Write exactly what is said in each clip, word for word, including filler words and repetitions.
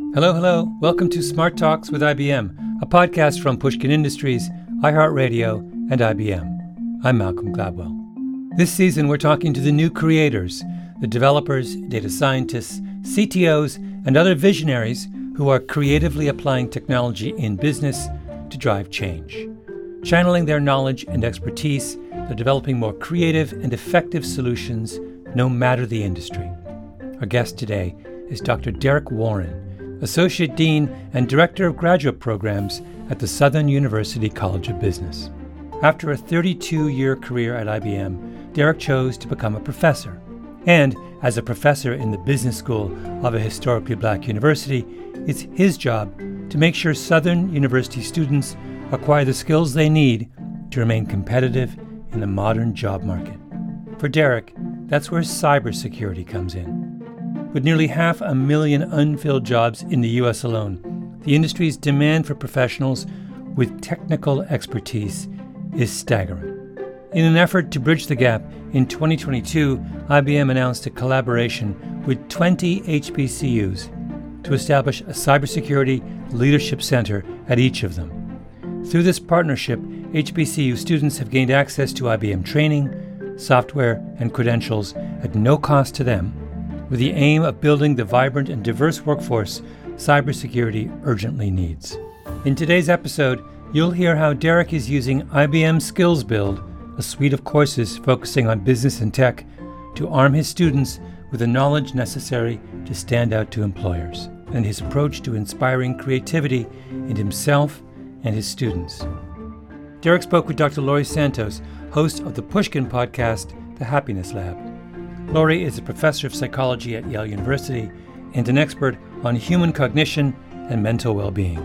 Hello, hello. Welcome to Smart Talks with I B M, a podcast from Pushkin Industries, iHeartRadio, and I B M. I'm Malcolm Gladwell. This season, we're talking to the new creators, the developers, data scientists, C T Os, and other visionaries who are creatively applying technology in business to drive change. Channeling their knowledge and expertise, they're developing more creative and effective solutions, no matter the industry. Our guest today is Doctor Derek Warren, Associate Dean and Director of Graduate Programs at the Southern University College of Business. After a thirty-two-year career at I B M, Derek chose to become a professor. And as a professor in the business school of a historically black university, it's his job to make sure Southern University students acquire the skills they need to remain competitive in the modern job market. For Derek, that's where cybersecurity comes in. With nearly half a million unfilled jobs in the U S alone, the industry's demand for professionals with technical expertise is staggering. In an effort to bridge the gap, in twenty twenty-two, I B M announced a collaboration with twenty H B C Us to establish a cybersecurity leadership center at each of them. Through this partnership, H B C U students have gained access to I B M training, software, and credentials at no cost to them, with the aim of building the vibrant and diverse workforce cybersecurity urgently needs. In today's episode, you'll hear how Derek is using I B M Skills Build, a suite of courses focusing on business and tech, to arm his students with the knowledge necessary to stand out to employers, and his approach to inspiring creativity in himself and his students. Derek spoke with Doctor Laurie Santos, host of the Pushkin podcast, The Happiness Lab. Laurie is a professor of psychology at Yale University and an expert on human cognition and mental well-being.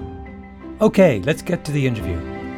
Okay, let's get to the interview.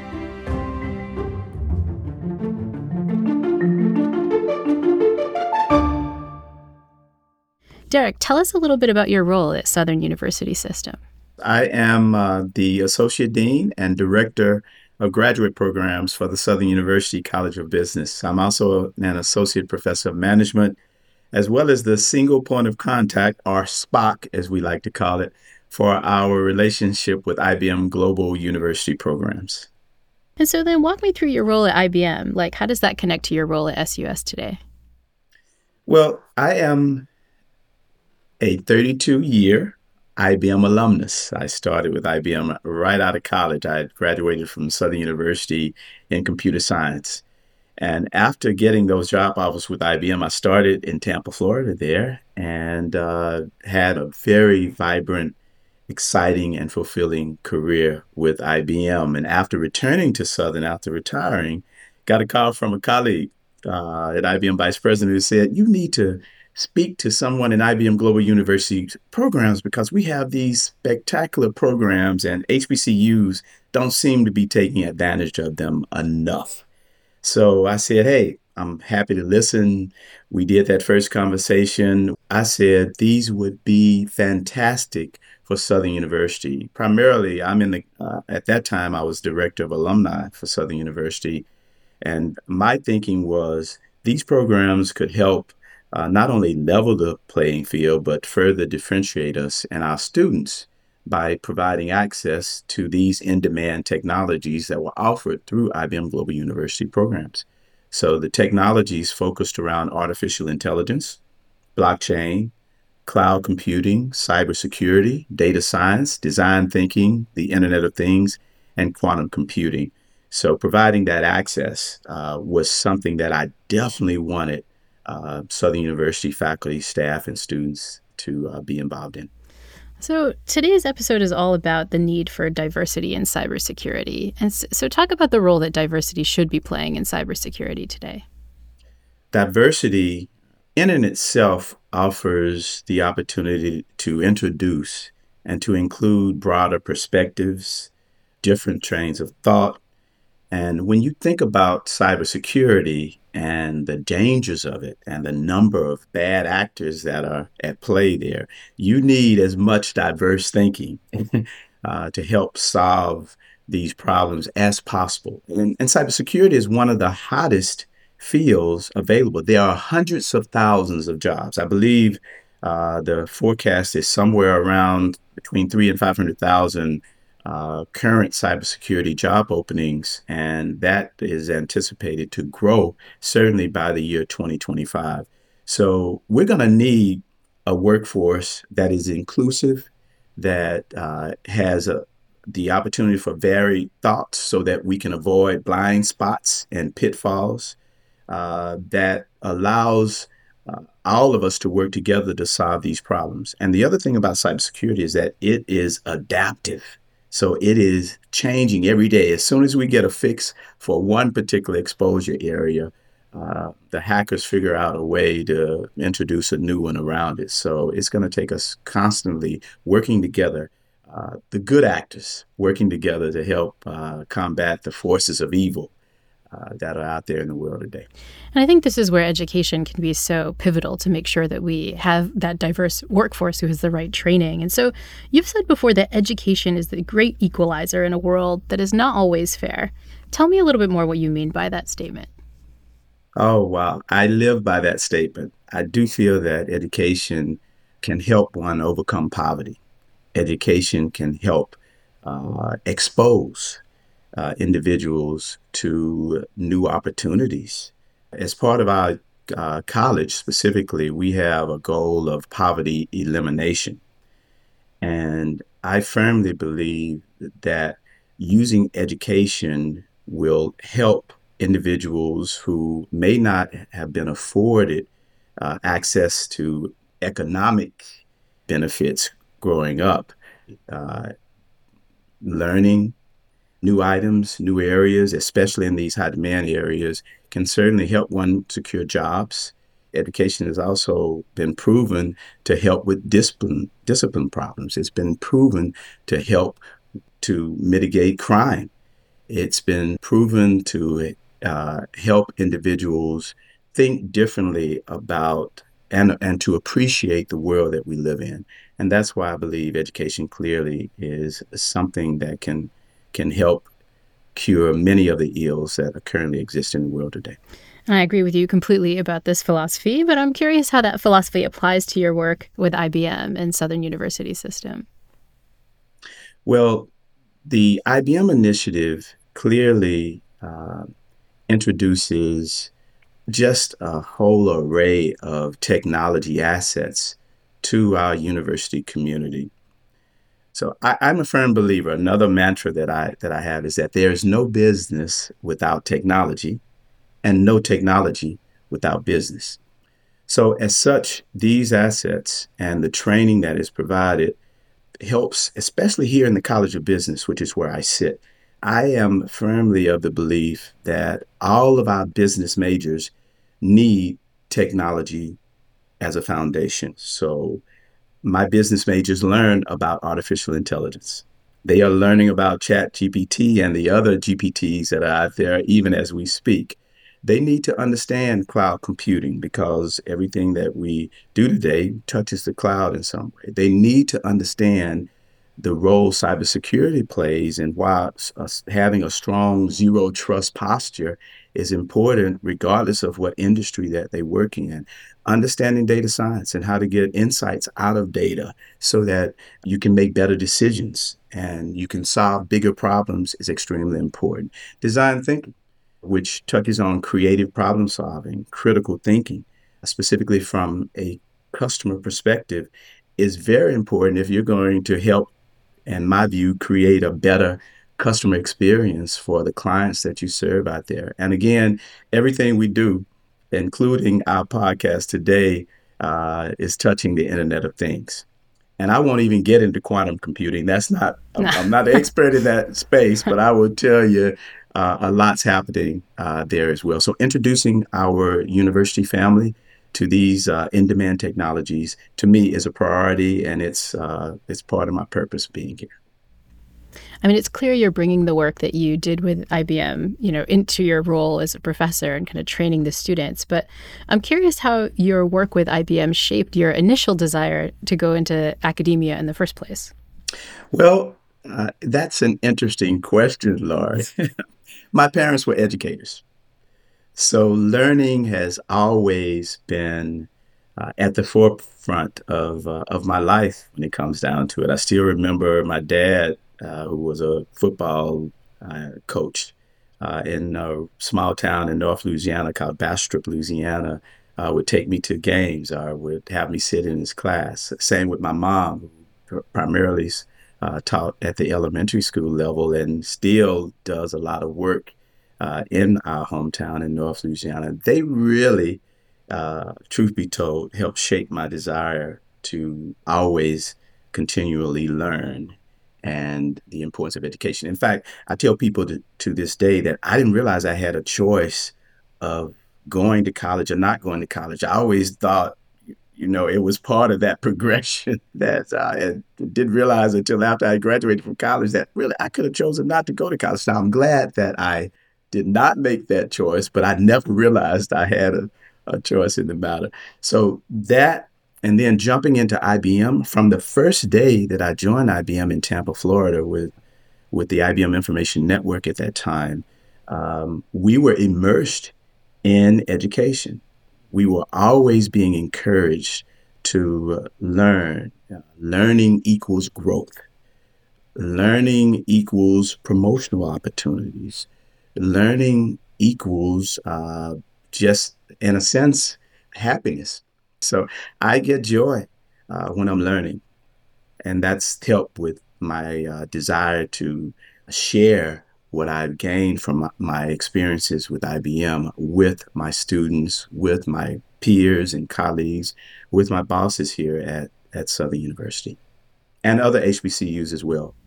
Derek, tell us a little bit about your role at Southern University System. I am uh, the Associate Dean and Director of Graduate Programs for the Southern University College of Business. I'm also an Associate Professor of Management, as well as the single point of contact, or SPOC, as we like to call it, for our relationship with I B M Global University Programs. And so then walk me through your role at I B M. Like, how does that connect to your role at S U S today? Well, I am a thirty-two-year I B M alumnus. I started with I B M right out of college. I had graduated from Southern University in computer science. And after getting those job offers with I B M, I started in Tampa, Florida there, and uh, had a very vibrant, exciting, and fulfilling career with I B M. And after returning to Southern, after retiring, got a call from a colleague uh, at I B M Vice President who said, "You need to speak to someone in I B M Global University programs because we have these spectacular programs and H B C Us don't seem to be taking advantage of them enough." So I said, "Hey, I'm happy to listen." We did that first conversation. I said, these would be fantastic for Southern University. Primarily, I'm in the, uh, at that time, I was Director of Alumni for Southern University. And my thinking was these programs could help Uh, not only level the playing field, but further differentiate us and our students by providing access to these in-demand technologies that were offered through I B M Global University programs. So the technologies focused around artificial intelligence, blockchain, cloud computing, cybersecurity, data science, design thinking, the Internet of Things, and quantum computing. So providing that access uh, was something that I definitely wanted Uh, Southern University faculty, staff, and students to uh, be involved in. So today's episode is all about the need for diversity in cybersecurity. And so, so talk about the role that diversity should be playing in cybersecurity today. Diversity in and itself offers the opportunity to introduce and to include broader perspectives, different trains of thought. And when you think about cybersecurity and the dangers of it and the number of bad actors that are at play there, you need as much diverse thinking uh, to help solve these problems as possible. And, and cybersecurity is one of the hottest fields available. There are hundreds of thousands of jobs. I believe Uh, the forecast is somewhere around between three and five hundred thousand uh, current cybersecurity job openings, and that is anticipated to grow certainly by the year twenty twenty-five. So we're going to need a workforce that is inclusive, that uh, has a, the opportunity for varied thoughts so that we can avoid blind spots and pitfalls, uh, that allows uh, all of us to work together to solve these problems. And the other thing about cybersecurity is that it is adaptive. So it is changing every day. As soon as we get a fix for one particular exposure area, uh, the hackers figure out a way to introduce a new one around it. So it's going to take us constantly working together, uh, the good actors working together to help uh, combat the forces of evil Uh, that are out there in the world today. And I think this is where education can be so pivotal to make sure that we have that diverse workforce who has the right training. And so you've said before that education is the great equalizer in a world that is not always fair. Tell me a little bit more what you mean by that statement. Oh, wow. I live by that statement. I do feel that education can help one overcome poverty. Education can help uh, expose Uh, individuals to new opportunities. As part of our uh, college specifically, we have a goal of poverty elimination. And I firmly believe that using education will help individuals who may not have been afforded uh, access to economic benefits growing up, uh, learning new items, new areas, especially in these high demand areas, can certainly help one secure jobs. Education has also been proven to help with discipline, discipline problems. It's been proven to help to mitigate crime. It's been proven to uh, help individuals think differently about and, and to appreciate the world that we live in. And that's why I believe education clearly is something that can can help cure many of the ills that are currently exist in the world today. And I agree with you completely about this philosophy, but I'm curious how that philosophy applies to your work with I B M and Southern University System. Well, the I B M initiative clearly uh, introduces just a whole array of technology assets to our university community. So I, I'm a firm believer. Another mantra that I that I have is that there is no business without technology, and no technology without business. So as such, these assets and the training that is provided helps, especially here in the College of Business, which is where I sit. I am firmly of the belief that all of our business majors need technology as a foundation. So my business majors learn about artificial intelligence. They are learning about ChatGPT and the other G P Ts that are out there, even as we speak. They need to understand cloud computing because everything that we do today touches the cloud in some way. They need to understand the role cybersecurity plays and why having a strong zero trust posture is important regardless of what industry that they work in. Understanding data science and how to get insights out of data so that you can make better decisions and you can solve bigger problems is extremely important. Design thinking, which touches on creative problem solving, critical thinking, specifically from a customer perspective, is very important if you're going to help, in my view, create a better customer experience for the clients that you serve out there. And again, everything we do, including our podcast today, uh, is touching the Internet of Things. And I won't even get into quantum computing. That's not, I'm, I'm not an expert in that space, but I will tell you uh, a lot's happening uh, there as well. So introducing our university family to these uh, in-demand technologies, to me, is a priority, and it's uh, it's part of my purpose being here. I mean, it's clear you're bringing the work that you did with I B M, you know, into your role as a professor and kind of training the students. But I'm curious how your work with I B M shaped your initial desire to go into academia in the first place. Well, uh, that's an interesting question, Laurie. My parents were educators. So learning has always been uh, at the forefront of uh, of my life when it comes down to it. I still remember my dad, uh, who was a football uh, coach uh, in a small town in North Louisiana called Bastrop, Louisiana, uh, would take me to games or would have me sit in his class. Same with my mom, who primarily uh, taught at the elementary school level and still does a lot of work uh, in our hometown in North Louisiana. They really, uh, truth be told, helped shape my desire to always continually learn and the importance of education. In fact, I tell people to, to this day that I didn't realize I had a choice of going to college or not going to college. I always thought, you know, it was part of that progression that I didn't realize until after I graduated from college that really I could have chosen not to go to college. Now, I'm glad that I did not make that choice, but I never realized I had a, a choice in the matter. So that, and then jumping into I B M, from the first day that I joined I B M in Tampa, Florida, with, with the I B M Information Network at that time, um, we were immersed in education. We were always being encouraged to uh, learn. Uh, learning equals growth. Learning equals promotional opportunities. Learning equals uh, just, in a sense, happiness. So I get joy uh, when I'm learning. And that's helped with my uh, desire to share what I've gained from my, my experiences with I B M, with my students, with my peers and colleagues, with my bosses here at, at Southern University, and other H B C Us as well.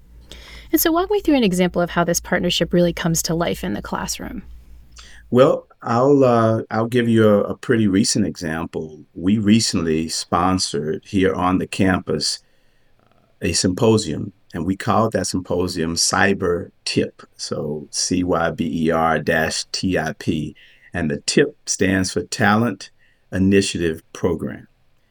And so walk me through an example of how this partnership really comes to life in the classroom. Well, I'll uh, I'll give you a, a pretty recent example. We recently sponsored here on the campus a symposium, and we called that symposium Cyber TIP. So C Y B E R dash T I P. And the TIP stands for Talent Initiative Program.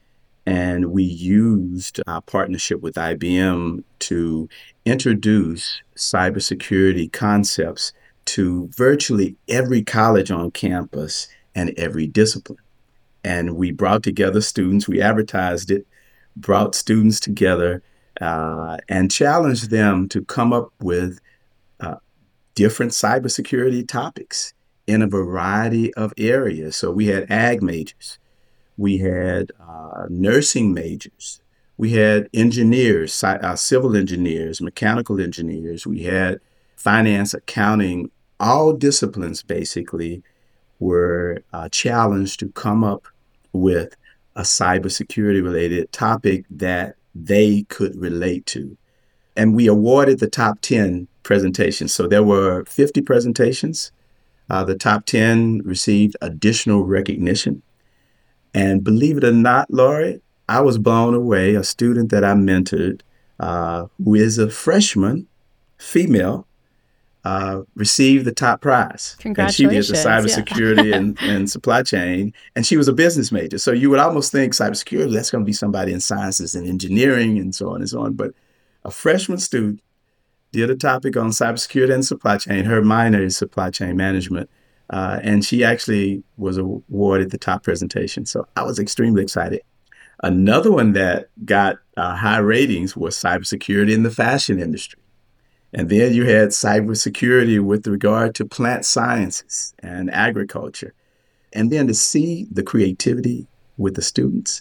And we used our partnership with I B M to introduce cybersecurity concepts to virtually every college on campus and every discipline. And we brought together students, we advertised it, brought students together, uh, and challenged them to come up with uh, different cybersecurity topics in a variety of areas. So we had ag majors, we had uh, nursing majors, we had engineers, ci- uh, civil engineers, mechanical engineers, we had finance, accounting. All disciplines basically were uh, challenged to come up with a cybersecurity related topic that they could relate to. And we awarded the top ten presentations. So there were fifty presentations. Uh, the top ten received additional recognition. And believe it or not, Laurie, I was blown away. A student that I mentored, uh, who is a freshman, female, uh, received the top prize. Congratulations. And she did the cybersecurity yeah. and, and supply chain, and she was a business major. So you would almost think cybersecurity, that's going to be somebody in sciences and engineering and so on and so on. But a freshman student did a topic on cybersecurity and supply chain. Her minor is supply chain management. Uh, and she actually was awarded the top presentation. So I was extremely excited. Another one that got uh, high ratings was cybersecurity in the fashion industry. And then you had cybersecurity with regard to plant sciences and agriculture. And then to see the creativity with the students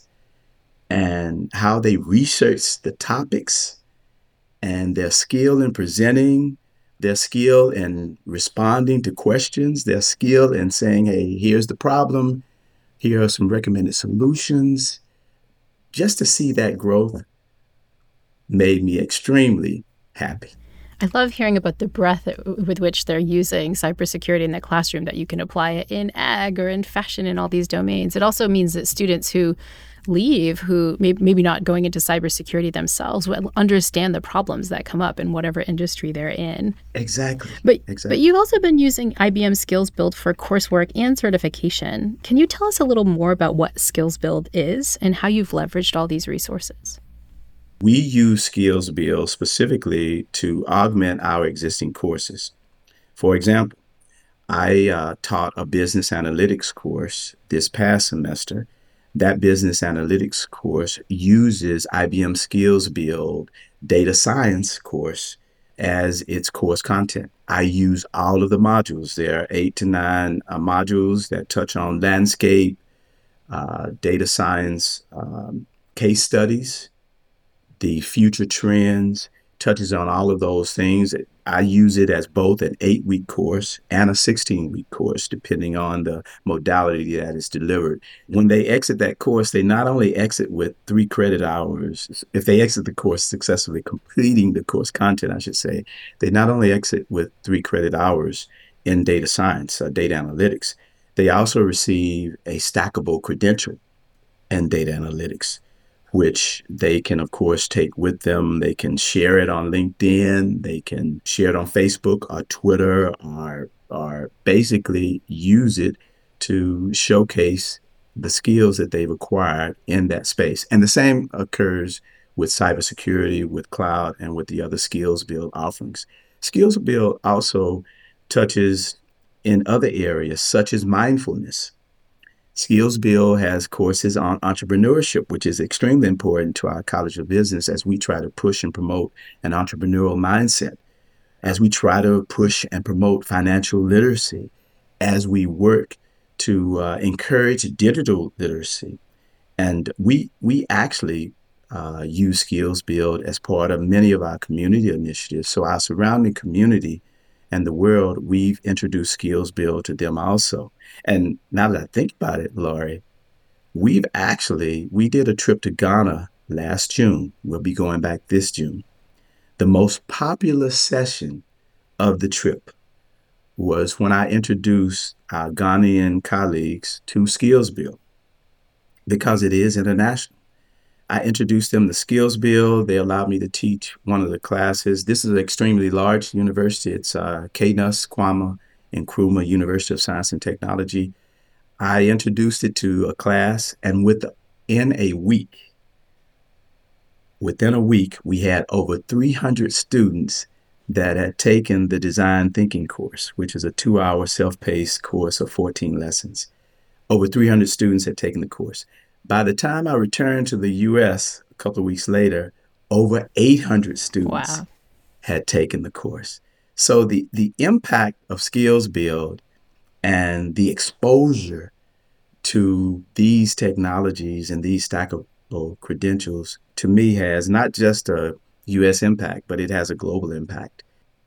and how they researched the topics and their skill in presenting, their skill in responding to questions, their skill in saying, hey, here's the problem, here are some recommended solutions. Just to see that growth made me extremely happy. I love hearing about the breadth with which they're using cybersecurity in the classroom, that you can apply it in ag or in fashion in all these domains. It also means that students who leave, who may, maybe not going into cybersecurity themselves, will understand the problems that come up in whatever industry they're in. Exactly. But, exactly. but you've also been using I B M Skills Build for coursework and certification. Can you tell us a little more about what Skills Build is and how you've leveraged all these resources? We use Skills Build specifically to augment our existing courses. For example, I uh, taught a business analytics course this past semester That business analytics course uses I B M Skills Build data science course as its course content. I use all of the modules. There are eight to nine uh, modules that touch on landscape, uh, data science, um, case studies, the future trends, touches on all of those things. I use it as both an eight-week course and a sixteen-week course, depending on the modality that is delivered. When they exit that course, they not only exit with three credit hours, if they exit the course successfully completing the course content, I should say, they not only exit with three credit hours in data science, uh, data analytics, they also receive a stackable credential in data analytics, which they can, of course, take with them. They can share it on LinkedIn. They can share it on Facebook or Twitter, or, or basically use it to showcase the skills that they've acquired in that space. And the same occurs with cybersecurity, with cloud, and with the other Skills Build offerings. Skills Build also touches in other areas, such as mindfulness. Skills Build has courses on entrepreneurship, which is extremely important to our College of Business as we try to push and promote an entrepreneurial mindset, as we try to push and promote financial literacy, as we work to uh, encourage digital literacy. And we we actually uh, use Skills Build as part of many of our community initiatives. So our surrounding community and the world, we've introduced Skills Build to them also. And now that I think about it, Laurie, we've actually, we did a trip to Ghana last June. We'll be going back this June. The most popular session of the trip was when I introduced our Ghanaian colleagues to Skills Build, because it is international. I introduced them to Skills Build. They allowed me to teach one of the classes. This is an extremely large university. It's uh, K N U S, Kwame Nkrumah University of Science and Technology. I introduced it to a class, and within a week, within a week, we had over three hundred students that had taken the design thinking course, which is a two-hour self-paced course of fourteen lessons. Over three hundred students had taken the course. By the time I returned to the U S a couple of weeks later, over eight hundred students Wow. had taken the course. So the, the impact of Skills Build and the exposure to these technologies and these stackable credentials, to me, has not just a U S impact, but it has a global impact.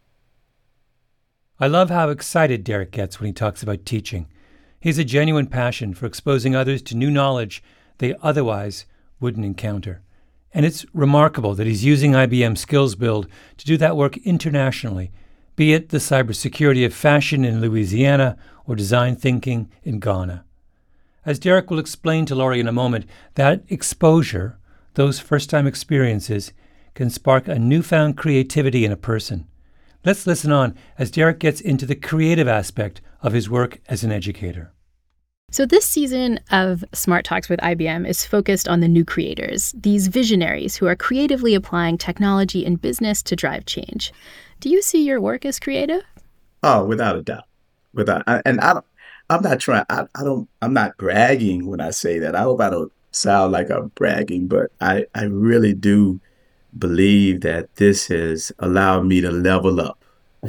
I love how excited Derek gets when he talks about teaching. He has a genuine passion for exposing others to new knowledge they otherwise wouldn't encounter. And it's remarkable that he's using I B M Skills Build to do that work internationally, be it the cybersecurity of fashion in Louisiana or design thinking in Ghana. As Derek will explain to Laurie in a moment, that exposure, those first-time experiences, can spark a newfound creativity in a person. Let's listen on as Derek gets into the creative aspect of his work as an educator. So this season of Smart Talks with I B M is focused on the new creators, these visionaries who are creatively applying technology in business to drive change. Do you see your work as creative? Oh, without a doubt. Without, and I don't, I'm not trying, I, I don't, I'm not bragging when I say that. I hope I don't sound like I'm bragging, but I, I really do believe that this has allowed me to level up,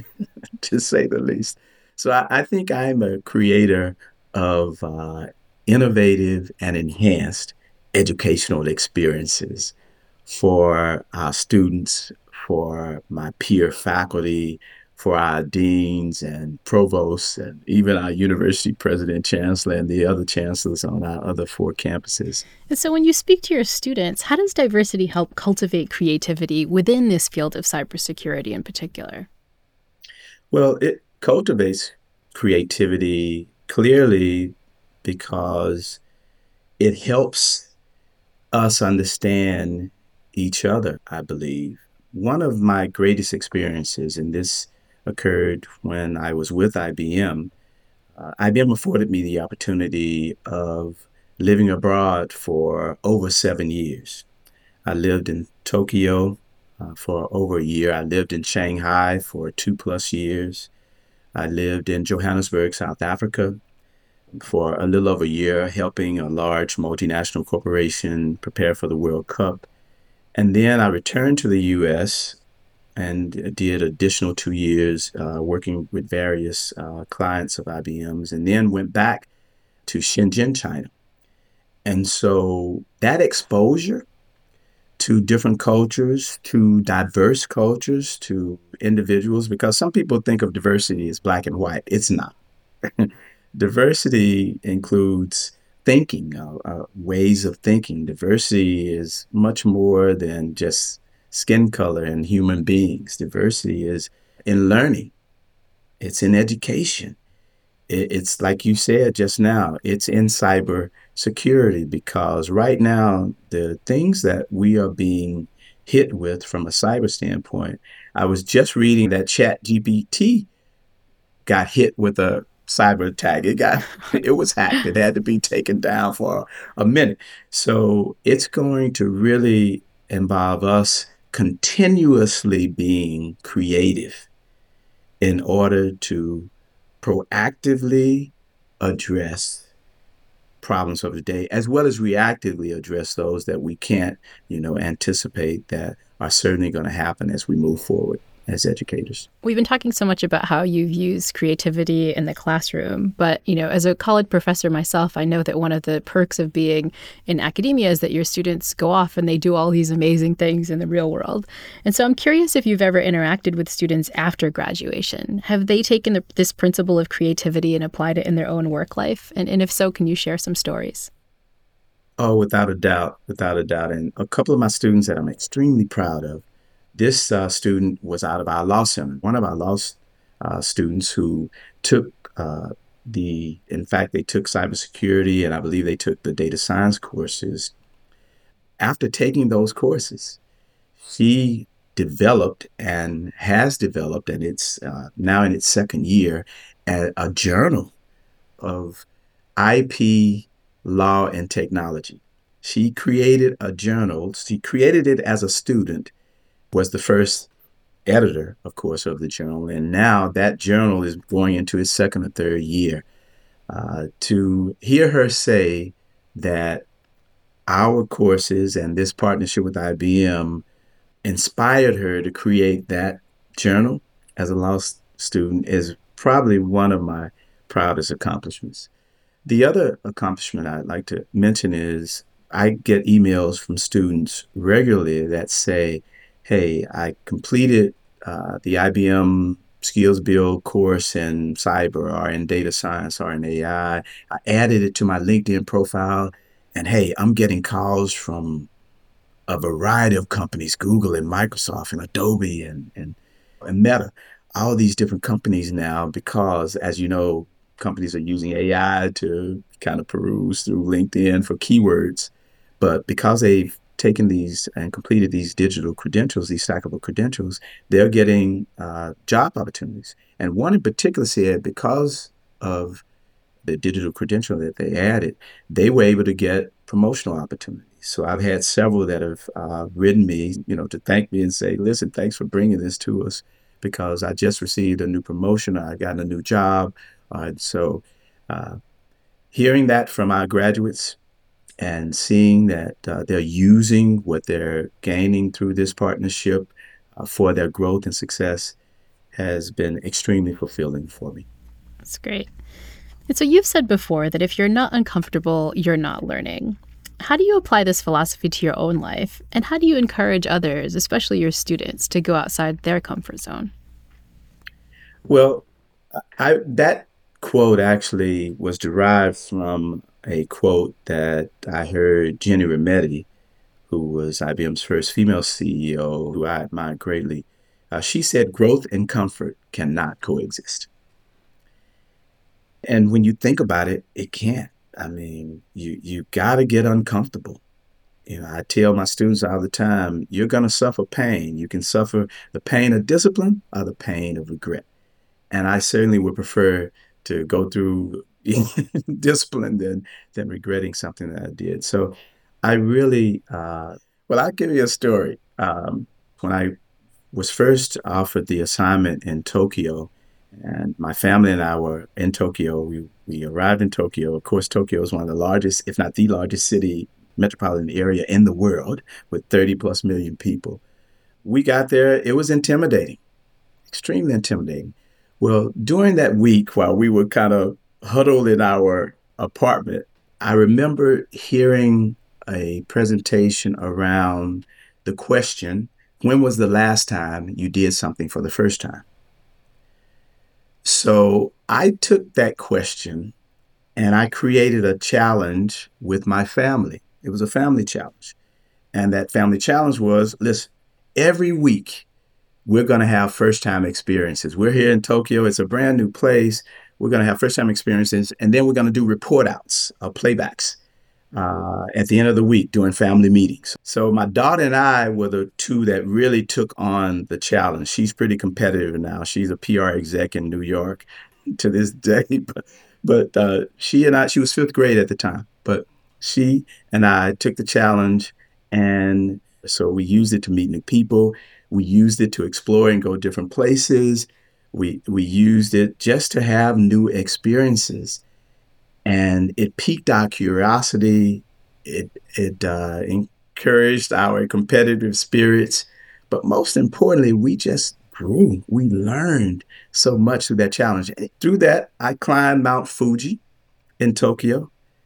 to say the least. So I, I think I'm a creator of uh, innovative and enhanced educational experiences for our students, for my peer faculty, for our deans and provosts, and even our university president, chancellor, and the other chancellors on our other four campuses. And so when you speak to your students, how does diversity help cultivate creativity within this field of cybersecurity in particular? Well, it cultivates creativity clearly because it helps us understand each other, I believe. One of my greatest experiences, and this occurred when I was with I B M, uh, I B M afforded me the opportunity of living abroad for over seven years. I lived in Tokyo uh, for over a year. I lived in Shanghai for two plus years. I lived in Johannesburg, South Africa, for a little over a year, helping a large multinational corporation prepare for the World Cup. And then I returned to the U S and did additional two years uh, working with various uh, clients of I B M's, and then went back to Shenzhen, China. And so that exposure to different cultures, to diverse cultures, to individuals, because some people think of diversity as black and white. It's not. Diversity includes thinking, uh, uh, ways of thinking. Diversity is much more than just skin color and human beings. Diversity is in learning. It's in education. It, it's like you said just now, it's in cyber security, because right now, the things that we are being hit with from a cyber standpoint, I was just reading that ChatGPT got hit with a cyber attack. It got, it was hacked. It had to be taken down for a minute. So it's going to really involve us continuously being creative in order to proactively address problems of the day, as well as reactively address those that we can't, you know, anticipate that are certainly going to happen as we move forward as educators. We've been talking so much about how you've used creativity in the classroom, but, you know, as a college professor myself, I know that one of the perks of being in academia is that your students go off and they do all these amazing things in the real world. And so I'm curious if you've ever interacted with students after graduation. Have they taken the, this principle of creativity and applied it in their own work life? And, and if so, can you share some stories? Oh, without a doubt, without a doubt. And a couple of my students that I'm extremely proud of. This uh, student was out of our law center, one of our law uh, students who took uh, the, in fact, they took cybersecurity, and I believe they took the data science courses. After taking those courses, she developed and has developed, and it's uh, now in its second year, a, a journal of I P law and technology. She created a journal. She created it as a student, was the first editor, of course, of the journal. And now that journal is going into its second or third year. Uh, to hear her say that our courses and this partnership with I B M inspired her to create that journal as a law student is probably one of my proudest accomplishments. The other accomplishment I'd like to mention is I get emails from students regularly that say, hey, I completed uh, the I B M Skills Build course in cyber or in data science or in A I. I I added it to my LinkedIn profile, and hey, I'm getting calls from a variety of companies, Google and Microsoft and Adobe and, and, and Meta, all these different companies now, because as you know, companies are using A I to kind of peruse through LinkedIn for keywords. But because they've taken these and completed these digital credentials, these stackable credentials, they're getting uh, job opportunities. And one in particular said because of the digital credential that they added, they were able to get promotional opportunities. So I've had several that have uh, written me, you know, to thank me and say, listen, thanks for bringing this to us because I just received a new promotion. I got a new job. Uh, so uh, hearing that from our graduates and seeing that uh, they're using what they're gaining through this partnership uh, for their growth and success has been extremely fulfilling for me. That's great. And so you've said before that if you're not uncomfortable, you're not learning. How do you apply this philosophy to your own life? And how do you encourage others, especially your students, to go outside their comfort zone? Well, I, that quote actually was derived from a quote that I heard Ginni Rometty, who was I B M's first female C E O, who I admire greatly. Uh, she said, growth and comfort cannot coexist. And when you think about it, it can't. I mean, you, you got to get uncomfortable. You know, I tell my students all the time, you're going to suffer pain. You can suffer the pain of discipline or the pain of regret. And I certainly would prefer to go through discipline than than regretting something that I did. So I really, uh, well, I'll give you a story. Um, when I was first offered the assignment in Tokyo And my family and I were in Tokyo. We, we arrived in Tokyo. Of course, Tokyo is one of the largest, if not the largest city, metropolitan area in the world with thirty plus million people. We got there. It was intimidating, extremely intimidating. Well, during that week, while we were kind of huddled in our apartment, I remember hearing a presentation around the question, when was the last time you did something for the first time? So I took that question and I created a challenge with my family. It was a family challenge. And that family challenge was, listen, every week we're going to have first-time experiences. We're here in Tokyo. It's a brand new place. We're going to have first-time experiences. And then we're going to do report outs, uh, playbacks uh, at the end of the week during family meetings. So my daughter and I were the two that really took on the challenge. She's pretty competitive now. She's a P R exec in New York to this day. But, but uh, she and I, she was fifth grade at the time. But she and I took the challenge, and so we used it to meet new people. We used it to explore and go different places. We we used it just to have new experiences, and it piqued our curiosity. It it uh, encouraged our competitive spirits, but most importantly, we just grew. We learned so much through that challenge. And through that, I climbed Mount Fuji in Tokyo.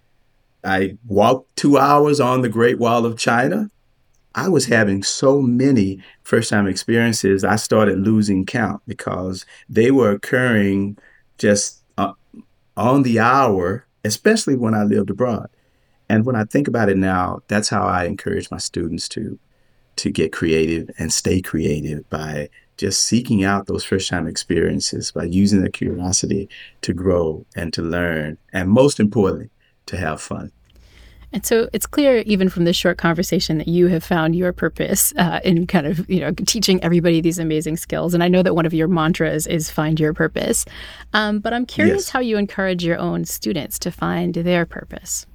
I walked two hours on the Great Wall of China. I was having so many first-time experiences, I started losing count because they were occurring just uh, on the hour, especially when I lived abroad. And when I think about it now, that's how I encourage my students to, to get creative and stay creative, by just seeking out those first-time experiences, by using their curiosity to grow and to learn, and most importantly, to have fun. And so it's clear, even from this short conversation, that you have found your purpose uh, in kind of, you know, teaching everybody these amazing skills. And I know that one of your mantras is find your purpose. Um, but I'm curious Yes. how you encourage your own students to find their purpose.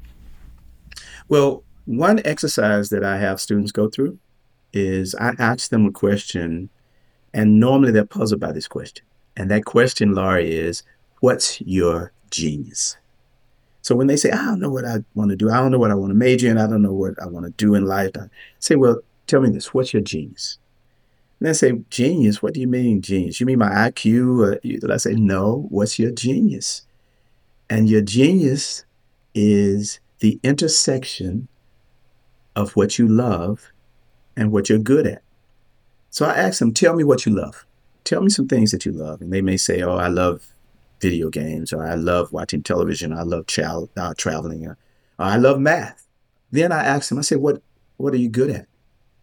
Well, one exercise that I have students go through is I ask them a question, and normally they're puzzled by this question. And that question, Laurie, is, what's your genius? So when they say, I don't know what I want to do, I don't know what I want to major in, I don't know what I want to do in life, I say, well, tell me this, what's your genius? And they say, genius? What do you mean genius? You mean my I Q? Or I say, no, what's your genius? And your genius is the intersection of what you love and what you're good at. So I ask them, tell me what you love. Tell me some things that you love. And they may say, oh, I love video games, or I love watching television, I love tra- uh, traveling, or, or I love math. Then I ask them, I say, what what are you good at?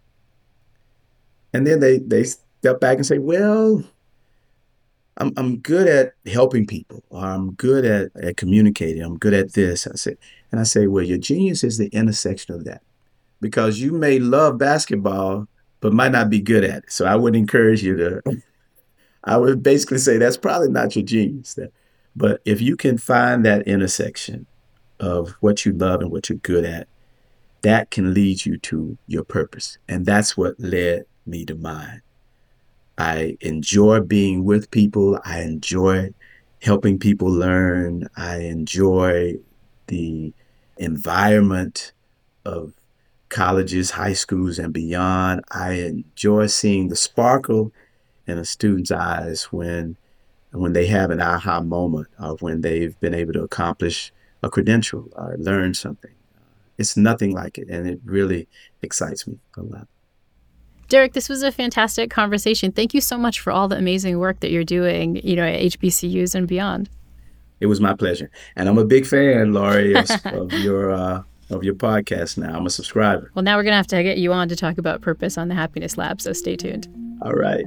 And then they they step back and say, well, I'm I'm good at helping people, or I'm good at, at communicating, I'm good at this. I say, and I say, well, your genius is the intersection of that. Because you may love basketball, but might not be good at it. So I would encourage you to I would basically say that's probably not your genius. But if you can find that intersection of what you love and what you're good at, that can lead you to your purpose. And that's what led me to mine. I enjoy being with people. I enjoy helping people learn. I enjoy the environment of colleges, high schools, and beyond. I enjoy seeing the sparkle in a student's eyes when when they have an aha moment, or when they've been able to accomplish a credential or learn something. It's nothing like it, and it really excites me a lot. Derek, this was a fantastic conversation. Thank you so much for all the amazing work that you're doing, you know, at H B C Us and beyond. It was my pleasure. And I'm a big fan, Laurie, of, of your uh, of your podcast now. I'm a subscriber. Well, now we're going to have to get you on to talk about purpose on the Happiness Lab, so stay tuned. All right.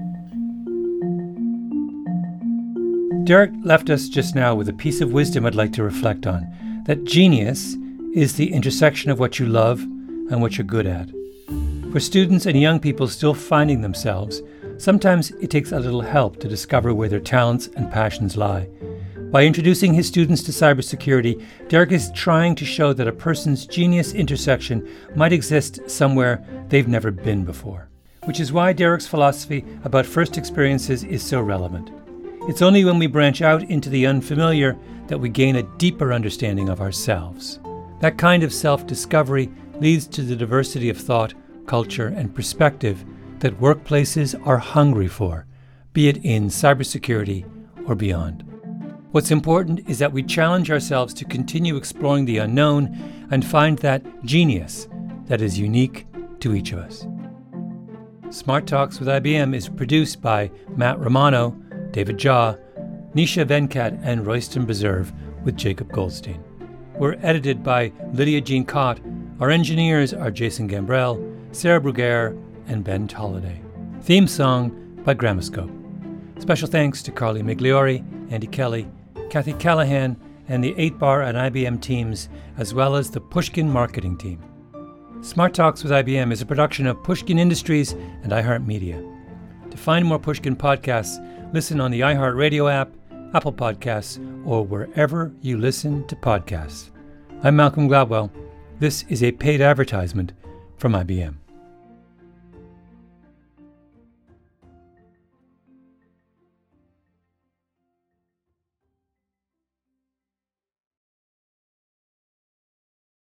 Derek left us just now with a piece of wisdom I'd like to reflect on, that genius is the intersection of what you love and what you're good at. For students and young people still finding themselves, sometimes it takes a little help to discover where their talents and passions lie. By introducing his students to cybersecurity, Derek is trying to show that a person's genius intersection might exist somewhere they've never been before, which is why Derek's philosophy about first experiences is so relevant. It's only when we branch out into the unfamiliar that we gain a deeper understanding of ourselves. That kind of self-discovery leads to the diversity of thought, culture, and perspective that workplaces are hungry for, be it in cybersecurity or beyond. What's important is that we challenge ourselves to continue exploring the unknown and find that genius that is unique to each of us. Smart Talks with I B M is produced by Matt Romano, David Jaw, Nisha Venkat, and Royston Beserve with Jacob Goldstein. We're edited by Lydia Jean Cott. Our engineers are Jason Gambrell, Sarah Bruguer, and Ben Tolliday. Theme song by Gramoscope. Special thanks to Carly Migliori, Andy Kelly, Kathy Callahan, and the eight bar and I B M teams, as well as the Pushkin marketing team. Smart Talks with I B M is a production of Pushkin Industries and iHeartMedia. To find more Pushkin podcasts, listen on the iHeartRadio app, Apple Podcasts, or wherever you listen to podcasts. I'm Malcolm Gladwell. This is a paid advertisement from I B M.